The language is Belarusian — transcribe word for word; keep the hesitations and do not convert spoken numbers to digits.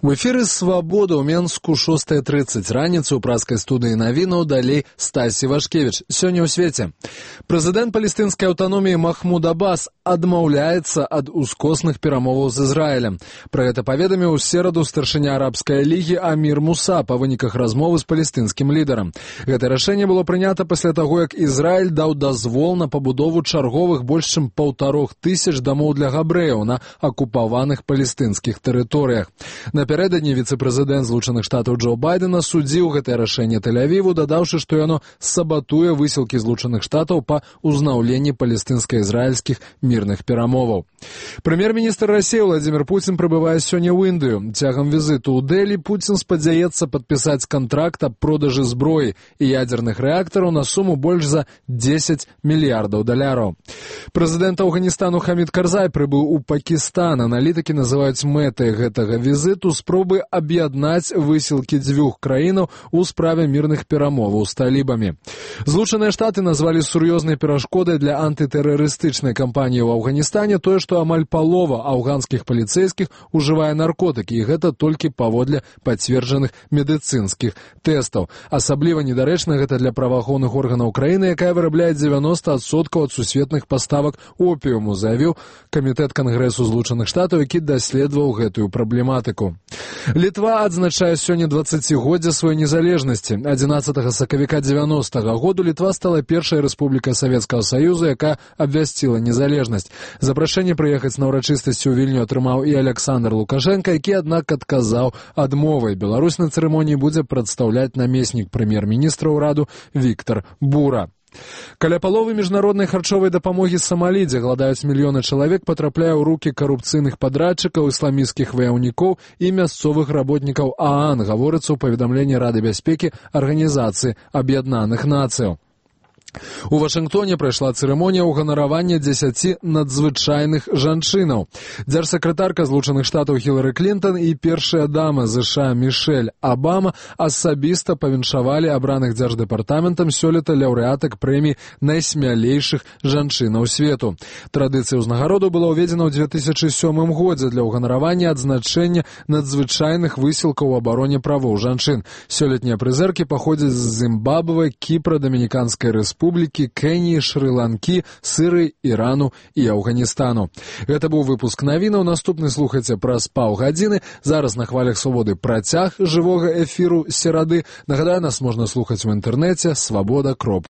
У эфіры «Свабода» ў Менску шостая трыццаць раніцы ў праскай студыі навінаў, далей Стасі Вашкевіч. Сёння ў свеце. Прэзідэнт палестынскай аўтаноміі Махмуд Аббас адмаўляецца ад ускосных перамоваў з Ізраілем. Пра гэта паведаміў у сераду старшыня арабскай лігі Амір Муса па выніках размовы з палестынскім лідарам. Гэта рашэнне было прынята пасля таго, як Ізраіль даў дазвол на пабудову чарговых больш чым паўтарох тысяч дамоў для габрэяў на акупаваных палестынскіх тэрыторыях. Напярэдадні віцэ-прэзідэнт Злучаных Штатаў Джо Байдена судзіў гэтае рашэнне Тель-Авіву, дадаўшы, што яно сабатуе высілкі Злучаных Штатаў па ўзнаўленні палестынска-ізраільскіх мірных перамоваў. Прэм'ер-міністр Расіі Владзімір Пуцін прыбывае сёння ў Індыю. Цягам візіту ў Дэлі Пуцін спадзяецца падпісаць кантракт аб продажы зброі і ядзерных рэактараў на суму больш за дзесяць мільярдаў даляраў. Прэзідэнт Афганістану Хамід Карзай прыбыў у Пакістан. Аналітыкі называюць мэтай гэтага візіту спробы аб'яднаць высілкі дзвюх краінаў у справе мірных перамоваў з талібамі. Злучаныя Штаты назвалі сур'ёзнай перашкодай для антытэрарыстычнай кампаніі ў Афганістане тое, што амаль палова афганскіх паліцэйскіх ужывае наркотыкі, і гэта толькі паводле пацверджаных медыцынскіх тэстаў. Асабліва недарэчна гэта для праваахоўных органаў краіны, якая вырабляе дзевяноста адсоткаў ад сусветных паставак опіуму, заявіў камітэт Кангрэсу Злучаных Штатаў, які даследаваў гэтую праблематыку. Літва адзначае сёння дваццацігоддзе сваёй незалежнасці. адзінаццатага сакавіка дзевяностага году Літва стала першай рэспублікай Савецкага Саюза, якая абвясціла незалежнасць. Запрашэнне прыехаць на ўрачыстасці ў Вільню атрымаў і Аляксандр Лукашенка, які, аднак, адказаў адмовай. Беларусь на цырымоніі будзе прадстаўляць намеснік прэм'ер-міністра ўраду Віктар Бура. Каля паловы міжнароднай харчовай дапамогі Самалі, дзе гладаюць мільёны чалавек, патрапляе ў рукі карупцыйных падрадчыкаў, ісламісцкіх ваяўнікоў і мясцовых работнікаў ААН, гаворыцца ў паведамленні Рады бяспекі Арганізацыі Аб'яднаных Нацыяў. У Вашынгтоне прайшла цырымонія ўганаравання дзесяці надзвычайных жанчынаў. Дзяржсакратарка Злучаных Штатаў Хілары Клінтон і першая дама ЗША Мішэль Абама асабіста павіншавалі абраных дзярждэпартаментам сёлета лаўрэатак прэміі найсмялейшых жанчынаў свету. Традыцыя ўзнагароду была ўведзена ў дзве тысячы сёмым годзе для ўганаравання адзначэння надзвычайных высілкаў у абароне правоў жанчын. Сёлетнія прызэркі паходзяць з Зімбабве, Кіпра, Дамініканскай рэспублікі, Рэспублікі, Кеніі, Шры-Ланкі, Сырыі, Ірану і Афганістану. Гэта быў выпуск навінаў. Наступны слухайце праз паўгадзіны. Зараз на хвалях Свабоды працяг жывога эфіру серады. Нагадаю, нас можна слухаць у інтэрнэце свабода кропка